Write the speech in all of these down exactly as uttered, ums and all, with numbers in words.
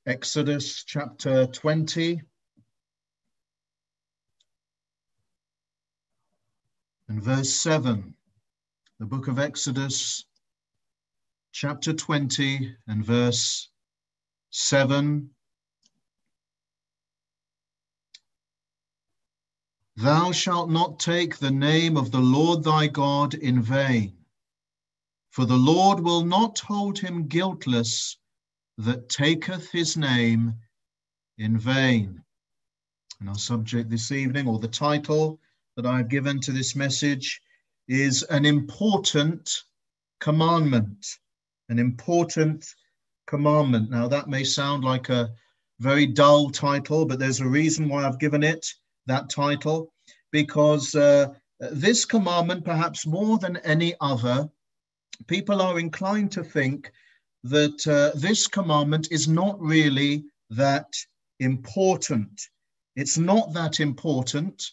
Exodus chapter twenty and verse seven. The book of Exodus chapter twenty and verse seven. Thou shalt not take the name of the Lord thy God in vain, for the Lord will not hold him guiltless that taketh his name in vain. And our subject this evening, or the title that I have given to this message, is an important commandment. An important commandment. Now that may sound like a very dull title, but there's a reason why I've given it that title, because uh, this commandment, perhaps more than any other, people are inclined to think that uh, this commandment is not really that important. It's not that important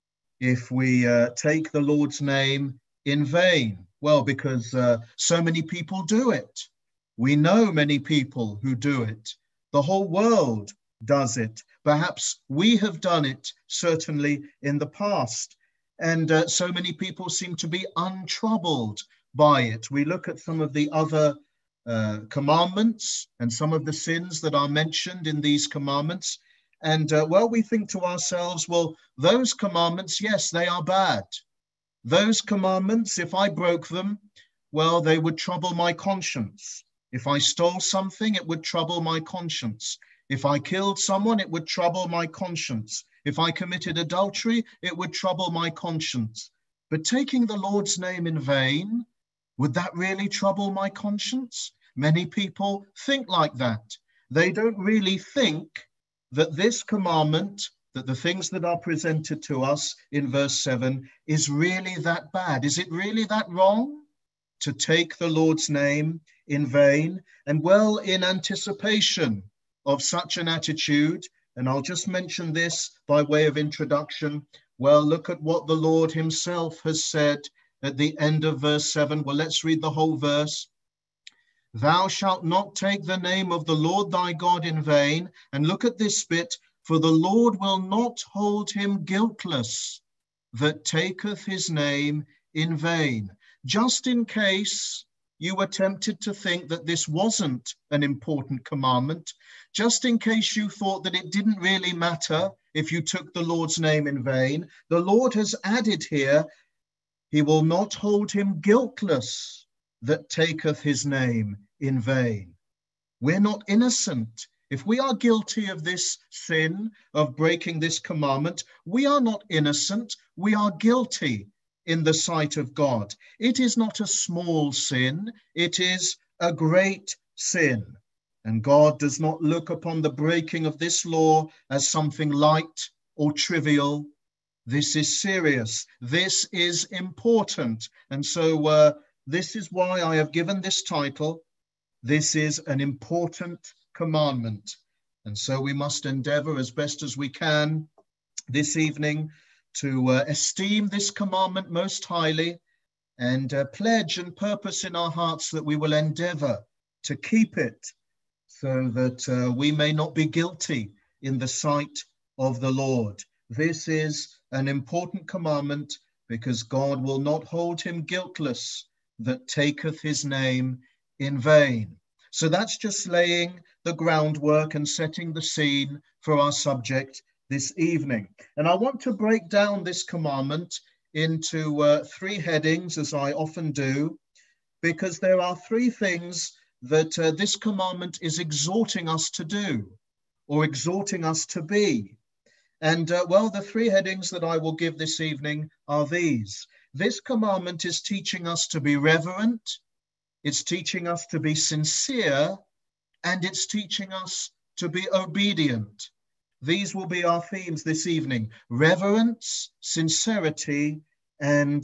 if we uh, take the Lord's name in vain. Well, because uh, so many people do it. We know many people who do it. The whole world does it. Perhaps we have done it, certainly in the past. And uh, so many people seem to be untroubled by it. We look at some of the other uh, commandments and some of the sins that are mentioned in these commandments. And, uh, well, we think to ourselves, well, those commandments, yes, they are bad. Those commandments, if I broke them, well, they would trouble my conscience. If I stole something, it would trouble my conscience. If I killed someone, it would trouble my conscience. If I committed adultery, it would trouble my conscience. But taking the Lord's name in vain, would that really trouble my conscience? Many people think like that. They don't really think that this commandment, that the things that are presented to us in verse seven, is really that bad. Is it really that wrong to take the Lord's name in vain? And well, in anticipation of such an attitude, and I'll just mention this by way of introduction, well, look at what the Lord himself has said at the end of verse seven. Well, let's read the whole verse. Thou shalt not take the name of the Lord thy God in vain. And look at this bit. For the Lord will not hold him guiltless that taketh his name in vain. Just in case you were tempted to think that this wasn't an important commandment, just in case you thought that it didn't really matter if you took the Lord's name in vain, the Lord has added here, he will not hold him guiltless that taketh his name in vain. We're not innocent. If we are guilty of this sin, of breaking this commandment, we are not innocent. We are guilty in the sight of God. It is not a small sin. It is a great sin. And God does not look upon the breaking of this law as something light or trivial. This is serious. This is important. And so uh, this is why I have given this title. This is an important commandment. And so we must endeavor as best as we can this evening to uh, esteem this commandment most highly and uh, pledge and purpose in our hearts that we will endeavor to keep it so that uh, we may not be guilty in the sight of the Lord. This is an important commandment because God will not hold him guiltless that taketh his name in vain. So that's just laying the groundwork and setting the scene for our subject this evening. And I want to break down this commandment into uh, three headings, as I often do, because there are three things that uh, this commandment is exhorting us to do or exhorting us to be. And uh, well, the three headings that I will give this evening are these. This commandment is teaching us to be reverent, it's teaching us to be sincere, and it's teaching us to be obedient. These will be our themes this evening: reverence, sincerity, and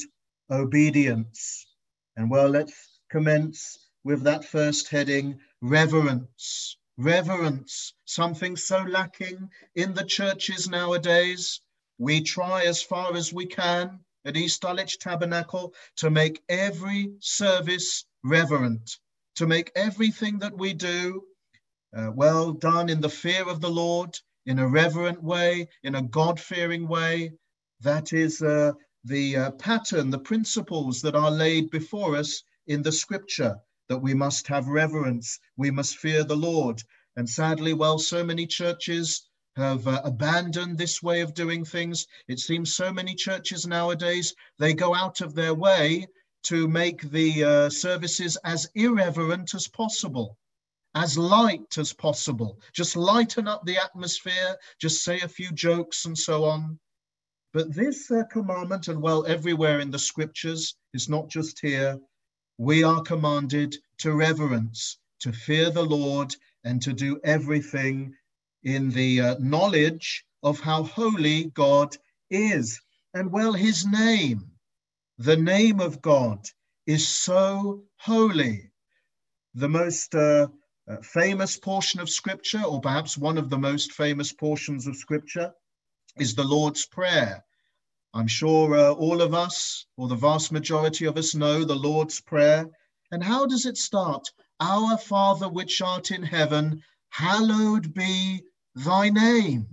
obedience. And well, let's commence with that first heading, reverence. Reverence, something so lacking in the churches nowadays. We try as far as we can at East Dulwich Tabernacle to make every service reverent, to make everything that we do uh, well done in the fear of the Lord, in a reverent way, in a God-fearing way. That is uh, the uh, pattern, the principles that are laid before us in the scripture, that we must have reverence, we must fear the Lord. And sadly, well, so many churches have uh, abandoned this way of doing things. It seems so many churches nowadays, they go out of their way to make the uh, services as irreverent as possible, as light as possible. Just lighten up the atmosphere, just say a few jokes and so on. But this uh, commandment, and well, everywhere in the scriptures, it's not just here, we are commanded to reverence, to fear the Lord, and to do everything in the uh, knowledge of how holy God is. And well, his name, the name of God, is so holy. The most uh, uh, famous portion of scripture, or perhaps one of the most famous portions of scripture, is the Lord's Prayer. I'm sure uh, all of us, or the vast majority of us, know the Lord's Prayer. And how does it start? Our Father which art in heaven, hallowed be thy name.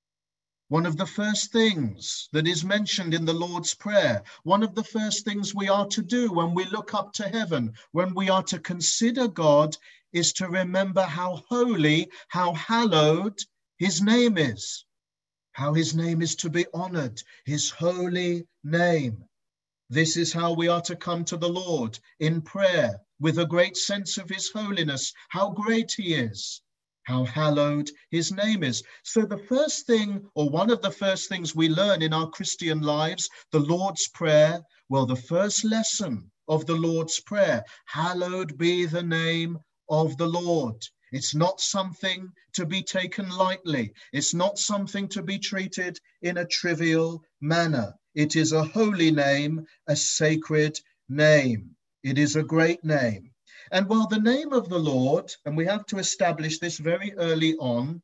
One of the first things that is mentioned in the Lord's Prayer, one of the first things we are to do when we look up to heaven, when we are to consider God, is to remember how holy, how hallowed his name is, how his name is to be honored, his holy name. This is how we are to come to the Lord in prayer, with a great sense of his holiness, how great he is, how hallowed his name is. So the first thing, or one of the first things we learn in our Christian lives, the Lord's Prayer, well, the first lesson of the Lord's Prayer, hallowed be the name of the Lord. It's not something to be taken lightly. It's not something to be treated in a trivial manner. It is a holy name, a sacred name. It is a great name. And while the name of the Lord, and we have to establish this very early on,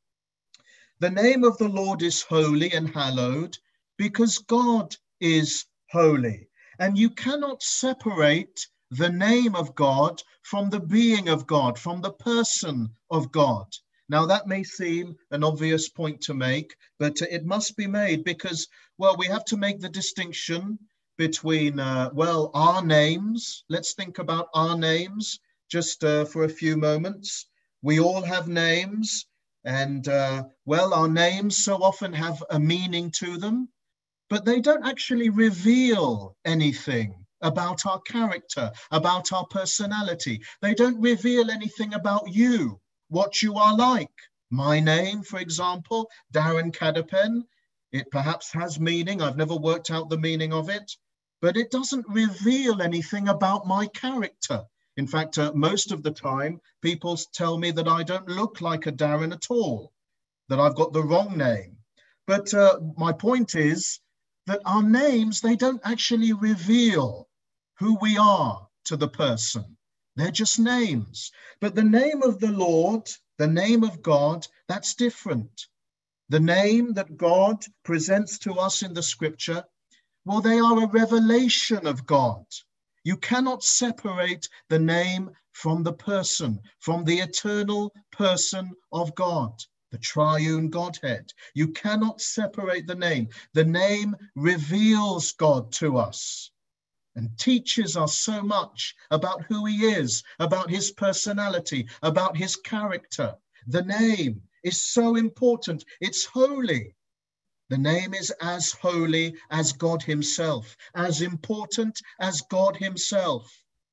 the name of the Lord is holy and hallowed because God is holy. And you cannot separate the name of God from the being of God, from the person of God. Now, that may seem an obvious point to make, but it must be made because, well, we have to make the distinction between, uh, well, our names. Let's think about our names just uh, for a few moments. We all have names, and, uh, well, our names so often have a meaning to them, but they don't actually reveal anything about our character, about our personality. They don't reveal anything about you, what you are like. My name, for example, Darren Cadapen, it perhaps has meaning. I've never worked out the meaning of it, but it doesn't reveal anything about my character. In fact, uh, most of the time, people tell me that I don't look like a Darren at all, that I've got the wrong name. But uh, my point is that our names, they don't actually reveal who we are to the person. They're just names. But the name of the Lord, the name of God, that's different. The name that God presents to us in the scripture, well, they are a revelation of God. You cannot separate the name from the person, from the eternal person of God, the triune Godhead. You cannot separate the name. The name reveals God to us and teaches us so much about who he is, about his personality, about his character. The name is so important. It's holy. The name is as holy as God himself, as important as God himself.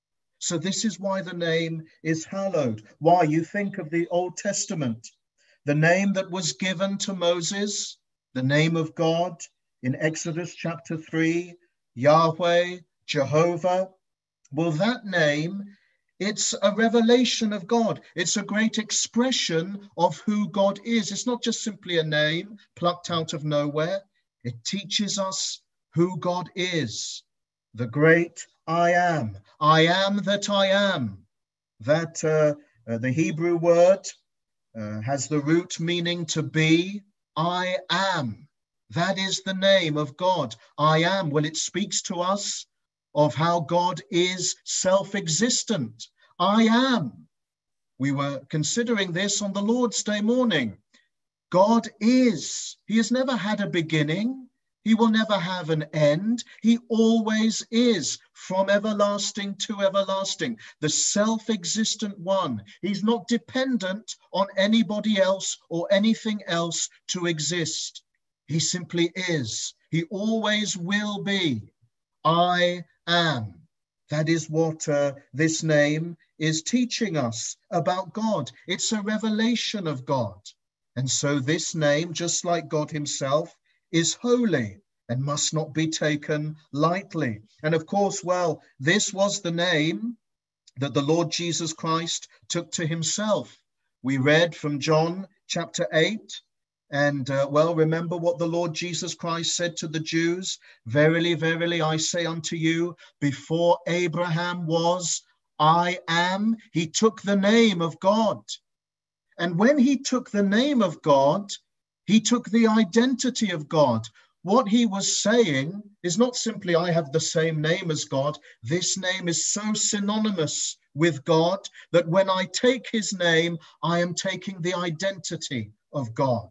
So this is why the name is hallowed. Why? You think of the Old Testament, the name that was given to Moses, the name of God in Exodus chapter three, Yahweh, Jehovah. Well, that name, it's a revelation of God. It's a great expression of who God is. It's not just simply a name plucked out of nowhere. It teaches us who God is, the great I am. I am that I am. That uh, uh, the Hebrew word uh, has the root meaning to be. I am. That is the name of God. I am. Well, it speaks to us of how God is self-existent. I am. We were considering this on the Lord's Day morning. God is. He has never had a beginning. He will never have an end. He always is, from everlasting to everlasting, the self-existent one. He's not dependent on anybody else or anything else to exist. He simply is. He always will be. I am. That is what uh, this name is teaching us about God. It's a revelation of God. And so this name, just like God himself, is holy and must not be taken lightly. And of course, well, this was the name that the Lord Jesus Christ took to himself. We read from John chapter eight, and uh, well, remember what the Lord Jesus Christ said to the Jews. Verily, verily, I say unto you, before Abraham was, I am. He took the name of God. And when he took the name of God, he took the identity of God. What he was saying is not simply, I have the same name as God. This name is so synonymous with God that when I take his name, I am taking the identity of God.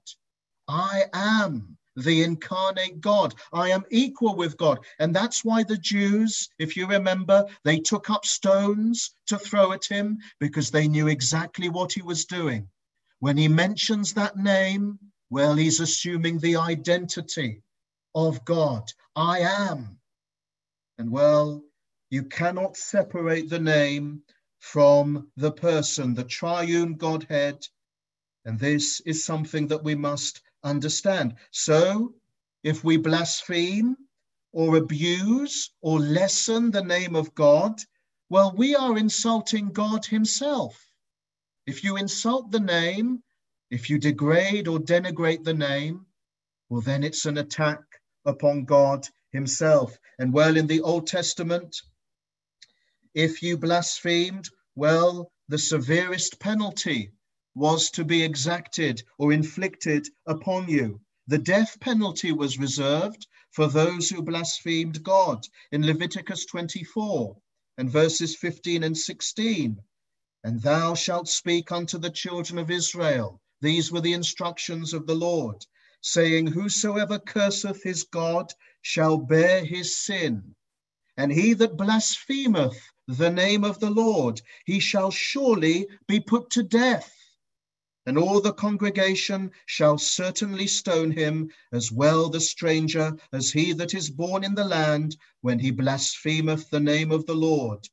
I am the incarnate God. I am equal with God. And that's why the Jews, if you remember, they took up stones to throw at him because they knew exactly what he was doing. When he mentions that name, well, he's assuming the identity of God. I am. And well, you cannot separate the name from the person, the triune Godhead. And this is something that we must understand. So if we blaspheme or abuse or lessen the name of God, well, we are insulting God himself. If you insult the name, if you degrade or denigrate the name, well, then it's an attack upon God himself. And well, in the Old Testament, if you blasphemed, well, the severest penalty was to be exacted or inflicted upon you. The death penalty was reserved for those who blasphemed God in Leviticus twenty-four and verses fifteen and sixteen. And thou shalt speak unto the children of Israel. These were the instructions of the Lord, saying, whosoever curseth his God shall bear his sin. And he that blasphemeth the name of the Lord, he shall surely be put to death. And all the congregation shall certainly stone him, as well the stranger as he that is born in the land, when he blasphemeth the name of the Lord.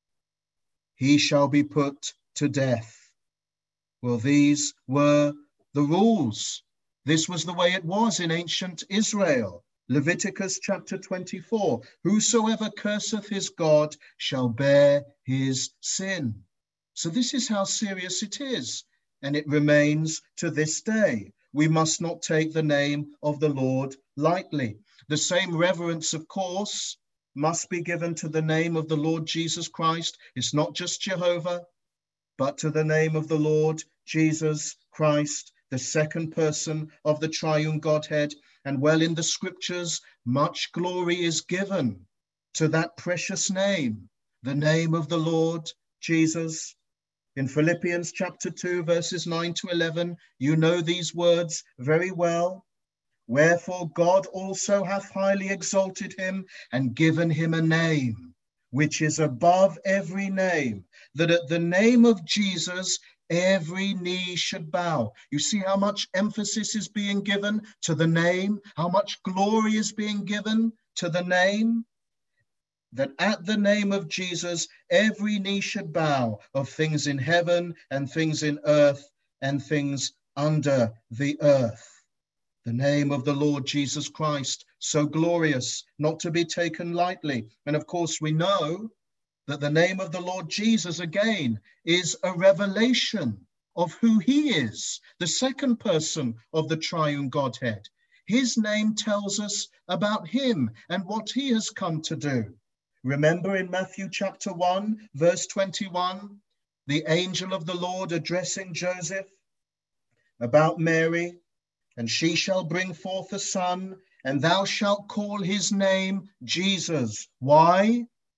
He shall be put to death. Well, these were the rules. This was the way it was in ancient Israel. Leviticus chapter twenty-four, whosoever curseth his God shall bear his sin. So this is how serious it is, and it remains to this day. We must not take the name of the Lord lightly. The same reverence, of course, must be given to the name of the Lord Jesus Christ. It's not just Jehovah, but to the name of the Lord Jesus Christ, the second person of the triune Godhead. And well, in the scriptures, much glory is given to that precious name, the name of the Lord Jesus. In Philippians chapter two, verses nine to eleven, you know these words very well. Wherefore God also hath highly exalted him and given him a name, which is above every name, that at the name of Jesus every knee should bow. You see how much emphasis is being given to the name, how much glory is being given to the name, that at the name of Jesus every knee should bow, of things in heaven and things in earth and things under the earth. The name of the Lord Jesus Christ, so glorious, not to be taken lightly. And of course, we know that the name of the Lord Jesus, again, is a revelation of who he is, the second person of the triune Godhead. His name tells us about him and what he has come to do. Remember in Matthew chapter one, verse twenty-one, the angel of the Lord addressing Joseph about Mary, and she shall bring forth a son, and thou shalt call his name Jesus. Why?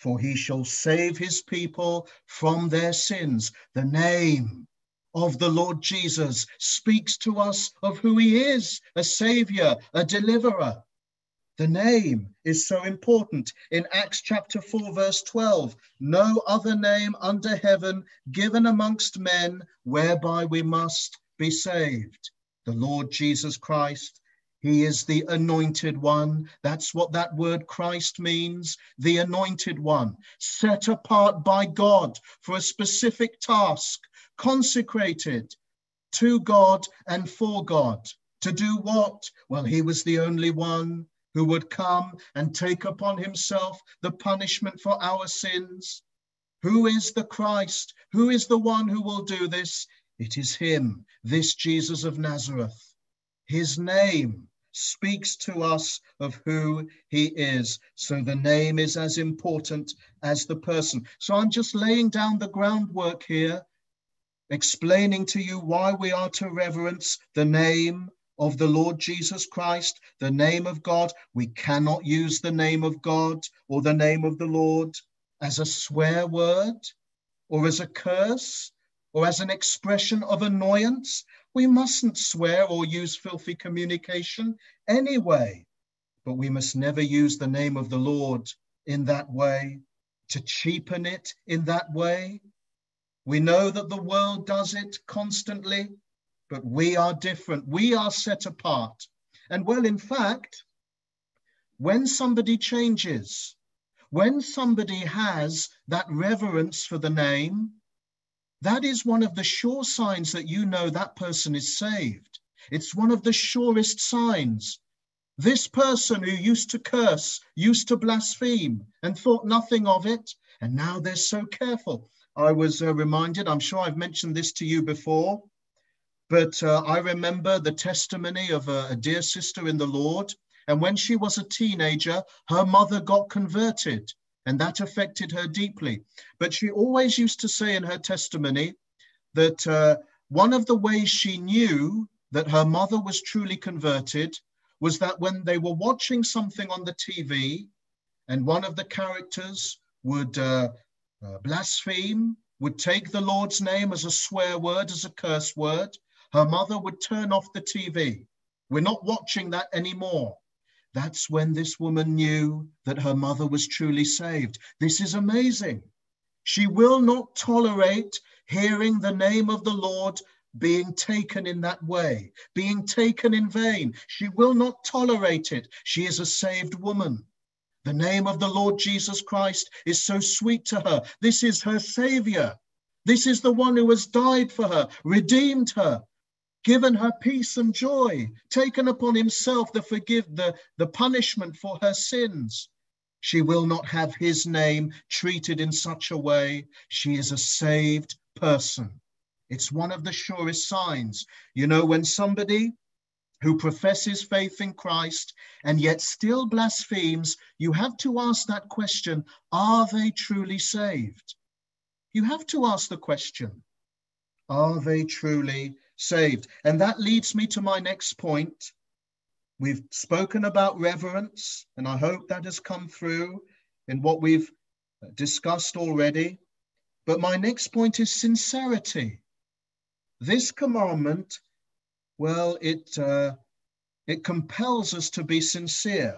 for he shall save his people from their sins. The name of the Lord Jesus speaks to us of who he is, a savior, a deliverer. The name is so important. In Acts chapter four, verse twelve, no other name under heaven given amongst men whereby we must be saved. The Lord Jesus Christ, he is the anointed one. That's what that word Christ means, the anointed one, set apart by God for a specific task, consecrated to God and for God. To do what? Well, he was the only one who would come and take upon himself the punishment for our sins. Who is the Christ? Who is the one who will do this? It is him, this Jesus of Nazareth. His name speaks to us of who he is. So the name is as important as the person. So I'm just laying down the groundwork here, explaining to you why we are to reverence the name of the Lord Jesus Christ, the name of God. We cannot use the name of God or the name of the Lord as a swear word or as a curse or as an expression of annoyance. We mustn't swear or use filthy communication anyway, but we must never use the name of the Lord in that way, to cheapen it in that way. We know that the world does it constantly, but we are different. We are set apart. And well, in fact, when somebody changes, when somebody has that reverence for the name, that is one of the sure signs that you know that person is saved. It's one of the surest signs. This person who used to curse, used to blaspheme and thought nothing of it, and now they're so careful. I was uh, reminded, I'm sure I've mentioned this to you before, but uh, I remember the testimony of a, a dear sister in the Lord. And when she was a teenager, her mother got converted, and that affected her deeply. But she always used to say in her testimony that uh, one of the ways she knew that her mother was truly converted was that when they were watching something on the T V and one of the characters would uh, uh, blaspheme, would take the Lord's name as a swear word, as a curse word, her mother would turn off the T V. We're not watching that anymore. That's when this woman knew that her mother was truly saved. This is amazing. She will not tolerate hearing the name of the Lord being taken in that way, being taken in vain. She will not tolerate it. She is a saved woman. The name of the Lord Jesus Christ is so sweet to her. This is her savior. This is the one who has died for her, redeemed her, given her peace and joy, taken upon himself the forgive the, the punishment for her sins. She will not have his name treated in such a way. She is a saved person. It's one of the surest signs. You know, when somebody who professes faith in Christ and yet still blasphemes, you have to ask that question, are they truly saved? You have to ask the question, are they truly saved? And that leads me to my next point. We've spoken about reverence, and I hope that has come through in what we've discussed already. But my next point is sincerity. This commandment, well, it, uh, it compels us to be sincere.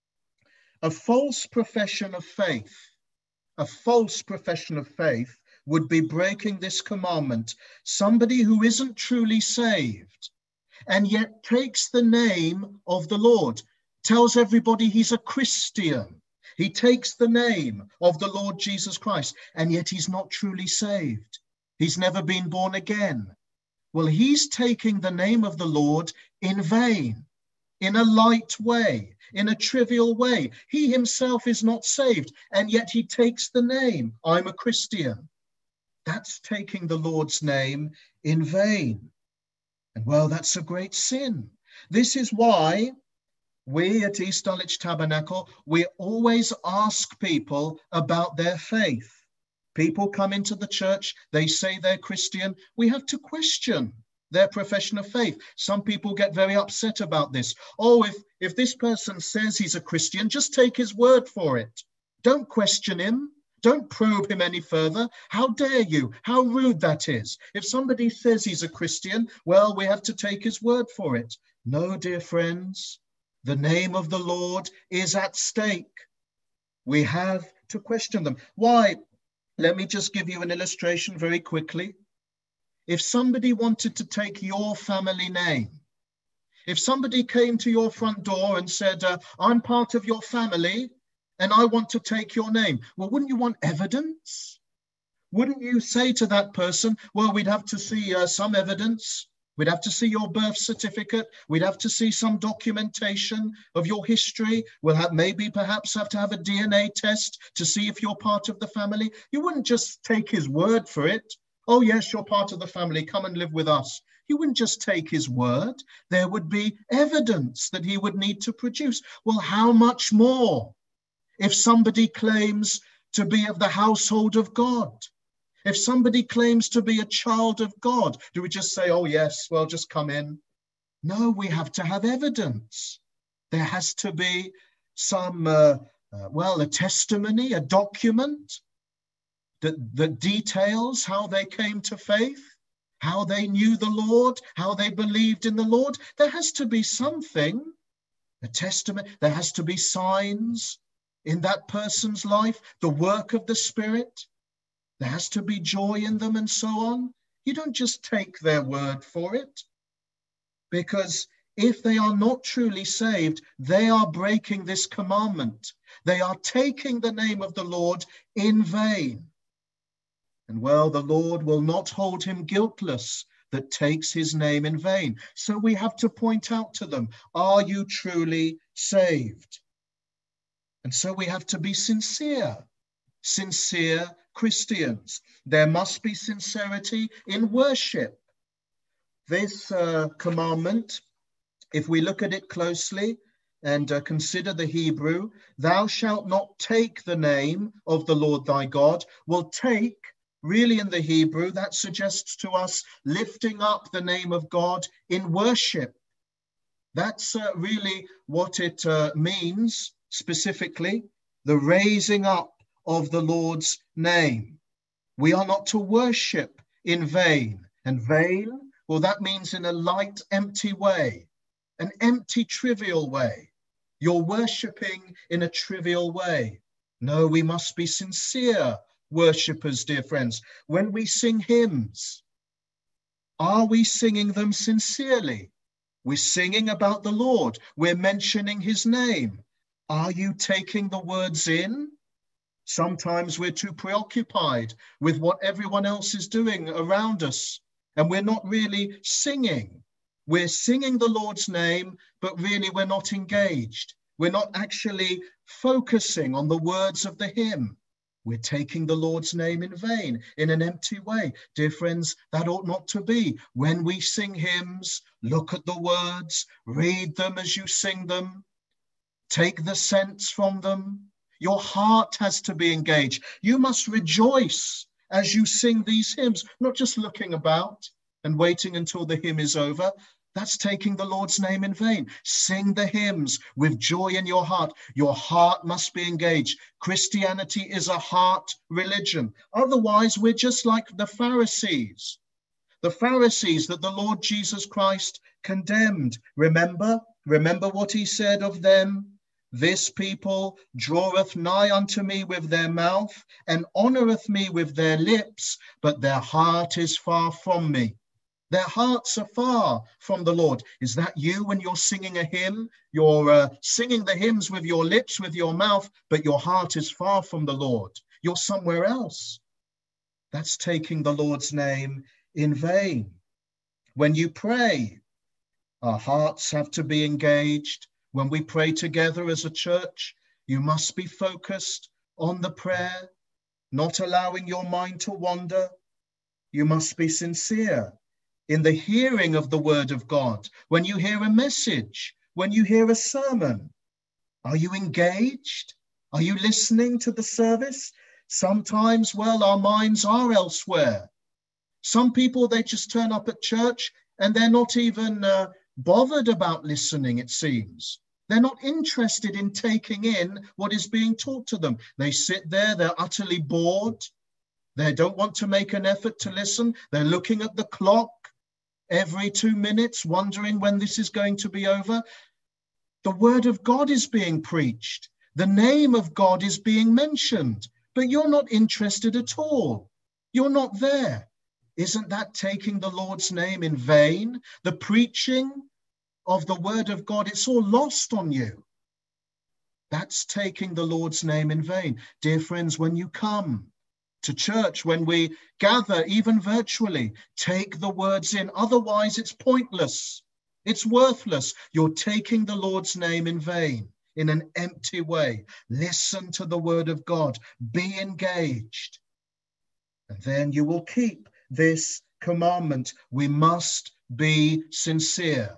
A false profession of faith, a false profession of faith would be breaking this commandment. Somebody who isn't truly saved and yet takes the name of the Lord, tells everybody he's a Christian. He takes the name of the Lord Jesus Christ, and yet he's not truly saved. He's never been born again. Well, he's taking the name of the Lord in vain, in a light way, in a trivial way. He himself is not saved, and yet he takes the name, I'm a Christian. That's taking the Lord's name in vain. And well, that's a great sin. This is why we at East Dulwich Tabernacle, we always ask people about their faith. People come into the church, they say they're Christian. We have to question their profession of faith. Some people get very upset about this. Oh, if, if this person says he's a Christian, just take his word for it. Don't question him. Don't probe him any further. How dare you? How rude that is. If somebody says he's a Christian, well, we have to take his word for it. No, dear friends, the name of the Lord is at stake. We have to question them. Why? Let me just give you an illustration very quickly. If somebody wanted to take your family name, if somebody came to your front door and said, uh, I'm part of your family and I want to take your name, well, wouldn't you want evidence? Wouldn't you say to that person, well, we'd have to see uh, some evidence. We'd have to see your birth certificate. We'd have to see some documentation of your history. We'll have maybe perhaps have to have a D N A test to see if you're part of the family. You wouldn't just take his word for it. Oh, yes, you're part of the family. Come and live with us. You wouldn't just take his word. There would be evidence that he would need to produce. Well, how much more if somebody claims to be of the household of God? If somebody claims to be a child of God, do we just say, oh, yes, well, just come in? No, we have to have evidence. There has to be some, uh, uh, well, a testimony, a document that, that details how they came to faith, how they knew the Lord, how they believed in the Lord. There has to be something, a testament. There has to be signs in that person's life, the work of the Spirit. There has to be joy in them and so on. You don't just take their word for it, because if they are not truly saved, they are breaking this commandment. They are taking the name of the Lord in vain. And well, the Lord will not hold him guiltless that takes his name in vain. So we have to point out to them, are you truly saved? And so we have to be sincere, sincere Christians. There must be sincerity in worship. This uh, commandment, if we look at it closely and uh, consider the Hebrew, thou shalt not take the name of the Lord thy God, will take, really in the Hebrew, that suggests to us lifting up the name of God in worship. That's uh, really what it uh, means specifically, the raising up of the Lord's name. We are not to worship in vain. And vain, well, that means in a light, empty way, an empty, trivial way. You're worshipping in a trivial way. No, we must be sincere worshippers, dear friends. When we sing hymns, are we singing them sincerely? We're singing about the Lord. We're mentioning his name. Are you taking the words in? Sometimes we're too preoccupied with what everyone else is doing around us, and we're not really singing. We're singing the Lord's name, but really we're not engaged. We're not actually focusing on the words of the hymn. We're taking the Lord's name in vain, in an empty way. Dear friends, that ought not to be. When we sing hymns, look at the words, read them as you sing them, take the sense from them. Your heart has to be engaged. You must rejoice as you sing these hymns, not just looking about and waiting until the hymn is over. That's taking the Lord's name in vain. Sing the hymns with joy in your heart. Your heart must be engaged. Christianity is a heart religion. Otherwise, we're just like the Pharisees. The Pharisees that the Lord Jesus Christ condemned. Remember? Remember what he said of them? This people draweth nigh unto me with their mouth, and honoureth me with their lips, but their heart is far from me. Their hearts are far from the Lord. Is that you when you're singing a hymn? You're uh, singing the hymns with your lips, with your mouth, but your heart is far from the Lord. You're somewhere else. That's taking the Lord's name in vain. When you pray, our hearts have to be engaged. When we pray together as a church, you must be focused on the prayer, not allowing your mind to wander. You must be sincere in the hearing of the word of God. When you hear a message, when you hear a sermon, are you engaged? Are you listening to the service? Sometimes, well, our minds are elsewhere. Some people, they just turn up at church and they're not even uh, bothered about listening, it seems. They're not interested in taking in what is being taught to them. They sit there, they're utterly bored. They don't want to make an effort to listen. They're looking at the clock every two minutes, wondering when this is going to be over. The word of God is being preached. The name of God is being mentioned, but you're not interested at all. You're not there. Isn't that taking the Lord's name in vain? The preaching of the word of God, it's all lost on you. That's taking the Lord's name in vain. Dear friends, when you come to church, when we gather, even virtually, take the words in. Otherwise, it's pointless. It's worthless. You're taking the Lord's name in vain, in an empty way. Listen to the word of God. Be engaged. And then you will keep this commandment. We must be sincere.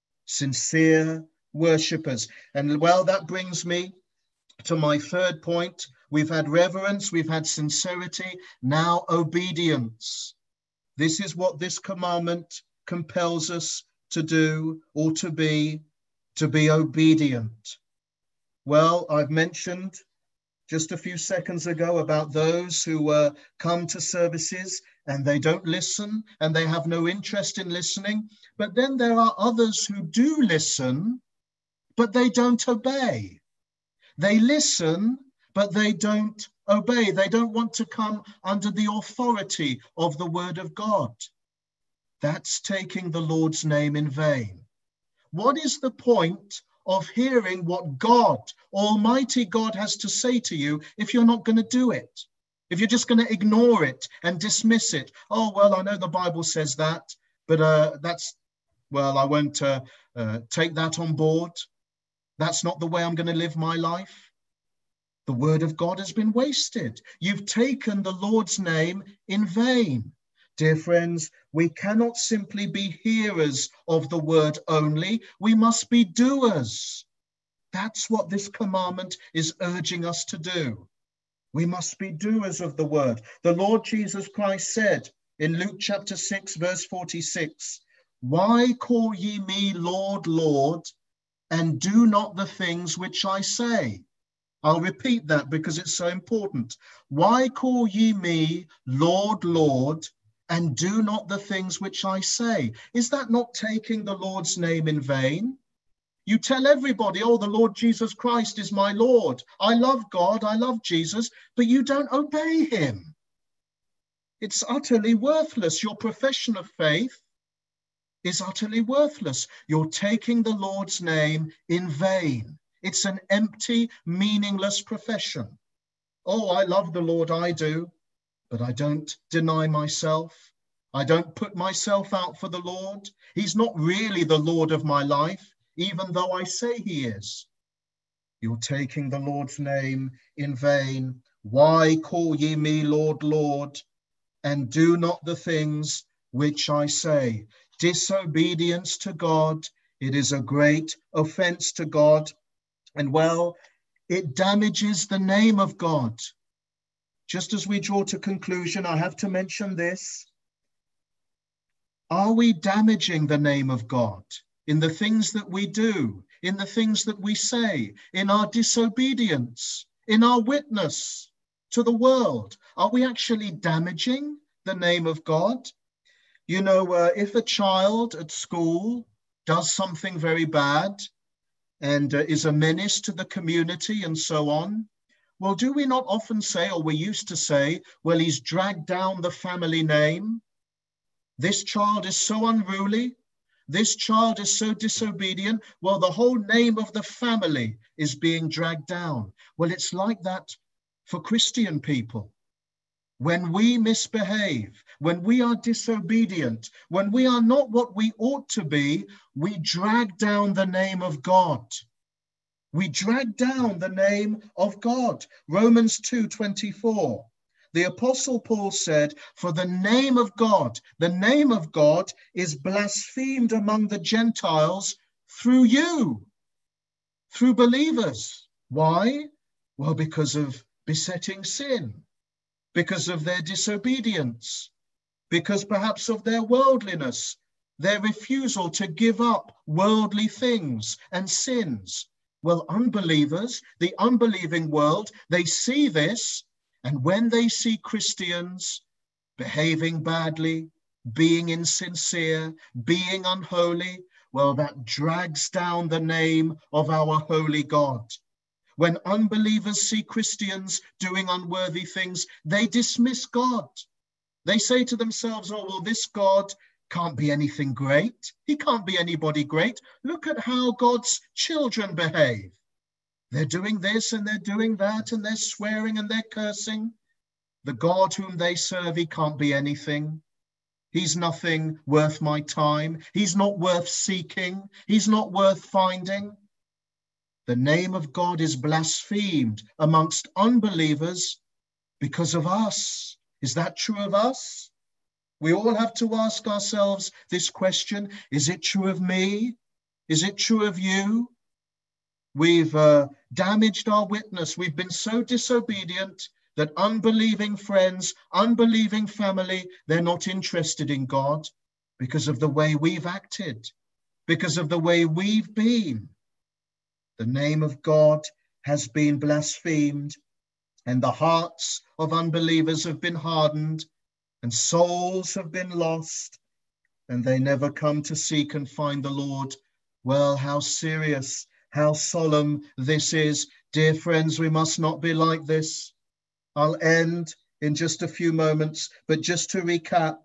Sincere worshippers. And well, that brings me to my third point. We've had reverence, we've had sincerity, now obedience. This is what this commandment compels us to do, or to be, to be obedient. Well, I've mentioned just a few seconds ago about those who uh, come to services and they don't listen and they have no interest in listening. But then there are others who do listen, but they don't obey. They listen, but they don't obey. They don't want to come under the authority of the word of God. That's taking the Lord's name in vain. What is the point of hearing what God, Almighty God, has to say to you if you're not going to do it? If you're just going to ignore it and dismiss it? Oh, well, I know the Bible says that, but uh, that's, well, I won't uh, uh, take that on board. That's not the way I'm going to live my life. The word of God has been wasted. You've taken the Lord's name in vain. Dear friends, we cannot simply be hearers of the word only. We must be doers. That's what this commandment is urging us to do. We must be doers of the word. The Lord Jesus Christ said in Luke chapter six, verse forty-six, "Why call ye me Lord, Lord, and do not the things which I say?" I'll repeat that because it's so important. Why call ye me Lord, Lord, and do not the things which I say? Is that not taking the Lord's name in vain? You tell everybody, oh, the Lord Jesus Christ is my Lord. I love God, I love Jesus, but you don't obey him. It's utterly worthless. Your profession of faith is utterly worthless. You're taking the Lord's name in vain. It's an empty, meaningless profession. Oh, I love the Lord, I do, but I don't deny myself. I don't put myself out for the Lord. He's not really the Lord of my life, even though I say he is. You're taking the Lord's name in vain. Why call ye me Lord, Lord, and do not the things which I say? Disobedience to God, it is a great offense to God. And well, it damages the name of God. Just as we draw to conclusion, I have to mention this. Are we damaging the name of God in the things that we do, in the things that we say, in our disobedience, in our witness to the world? Are we actually damaging the name of God? You know, uh, if a child at school does something very bad, and uh, is a menace to the community and so on, well, do we not often say, or we used to say, well, he's dragged down the family name. This child is so unruly. This child is so disobedient. Well, the whole name of the family is being dragged down. Well, it's like that for Christian people. When we misbehave, when we are disobedient, when we are not what we ought to be, we drag down the name of God. We drag down the name of God. Romans two twenty-four. The Apostle Paul said, for the name of God, the name of God is blasphemed among the Gentiles through you, through believers. Why? Well, because of besetting sin, because of their disobedience, because perhaps of their worldliness, their refusal to give up worldly things and sins. Well, unbelievers, the unbelieving world, they see this, and when they see Christians behaving badly, being insincere, being unholy, well, that drags down the name of our holy God. When unbelievers see Christians doing unworthy things, they dismiss God. They say to themselves, oh, well, this God can't be anything great. He can't be anybody great. Look at how God's children behave. They're doing this and they're doing that and they're swearing and they're cursing. The God whom they serve, he can't be anything. He's nothing worth my time. He's not worth seeking. He's not worth finding. The name of God is blasphemed amongst unbelievers because of us. Is that true of us? We all have to ask ourselves this question. Is it true of me? Is it true of you? We've uh, damaged our witness. We've been so disobedient that unbelieving friends, unbelieving family, they're not interested in God because of the way we've acted, because of the way we've been. The name of God has been blasphemed, and the hearts of unbelievers have been hardened, and souls have been lost, and they never come to seek and find the Lord. Well, how serious, how solemn this is. Dear friends, we must not be like this. I'll end in just a few moments, but just to recap,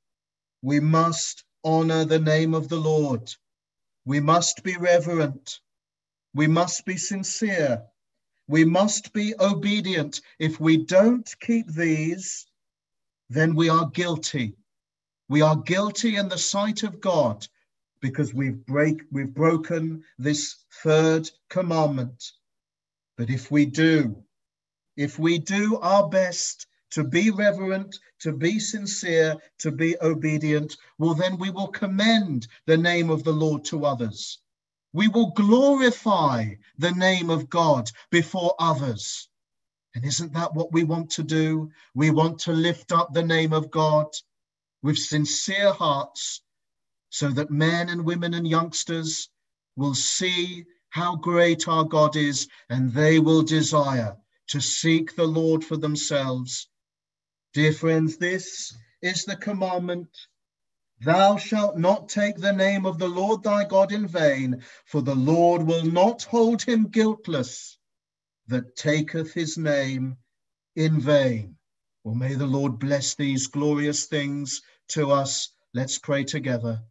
we must honor the name of the Lord. We must be reverent. We must be sincere. We must be obedient. If we don't keep these, then we are guilty. We are guilty in the sight of God because we've break, we've broken this third commandment. But if we do, if we do our best to be reverent, to be sincere, to be obedient, well, then we will commend the name of the Lord to others. We will glorify the name of God before others. And isn't that what we want to do? We want to lift up the name of God with sincere hearts so that men and women and youngsters will see how great our God is, and they will desire to seek the Lord for themselves. Dear friends, this is the commandment. Thou shalt not take the name of the Lord thy God in vain, for the Lord will not hold him guiltless that taketh his name in vain. Well, may the Lord bless these glorious things to us. Let's pray together.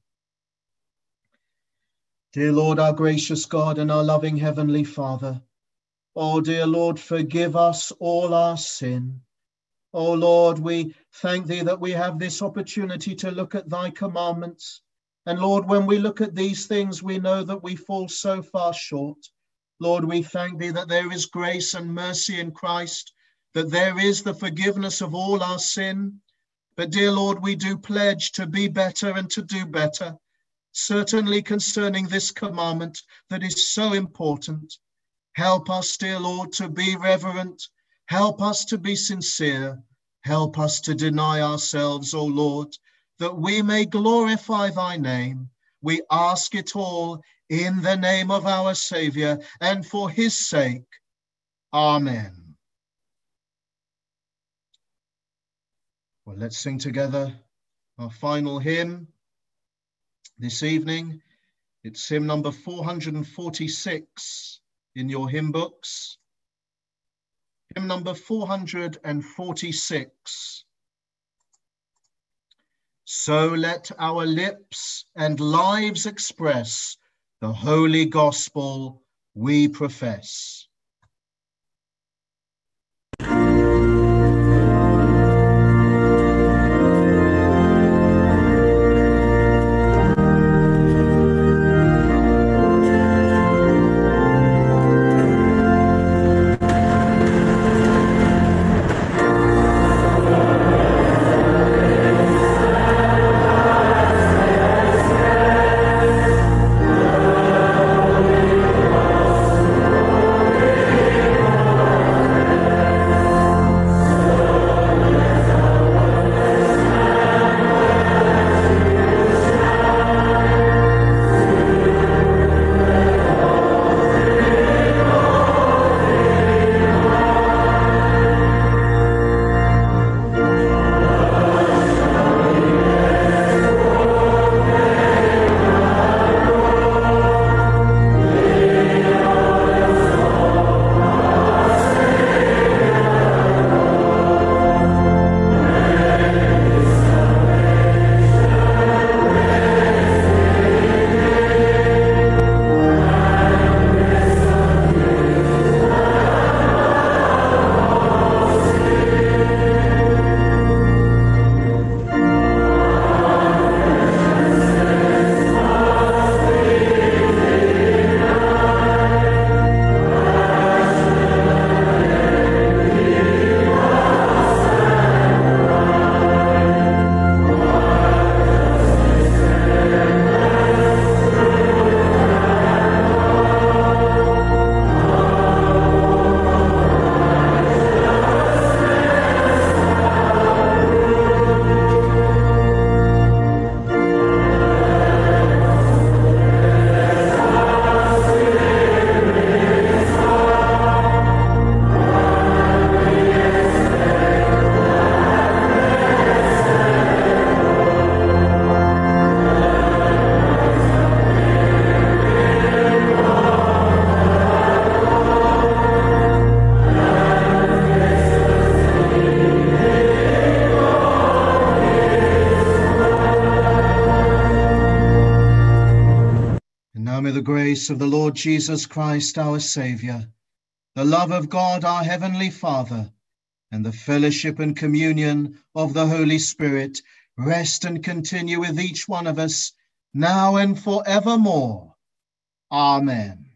Dear Lord, our gracious God and our loving Heavenly Father, oh, dear Lord, forgive us all our sin. Oh, Lord, we thank thee that we have this opportunity to look at thy commandments. And Lord, when we look at these things, we know that we fall so far short. Lord, we thank thee that there is grace and mercy in Christ, that there is the forgiveness of all our sin. But dear Lord, we do pledge to be better and to do better, certainly concerning this commandment that is so important. Help us, dear Lord, to be reverent. Help us to be sincere. Help us to deny ourselves, O Lord, that we may glorify thy name. We ask it all in the name of our Savior and for his sake. Amen. Well, let's sing together our final hymn this evening. It's hymn number four hundred forty-six in your hymn books. Hymn number four hundred forty-six. So let our lips and lives express the holy gospel we profess. Amen. grace of the Lord Jesus Christ, our Saviour, the love of God, our Heavenly Father, and the fellowship and communion of the Holy Spirit rest and continue with each one of us now and forevermore. Amen.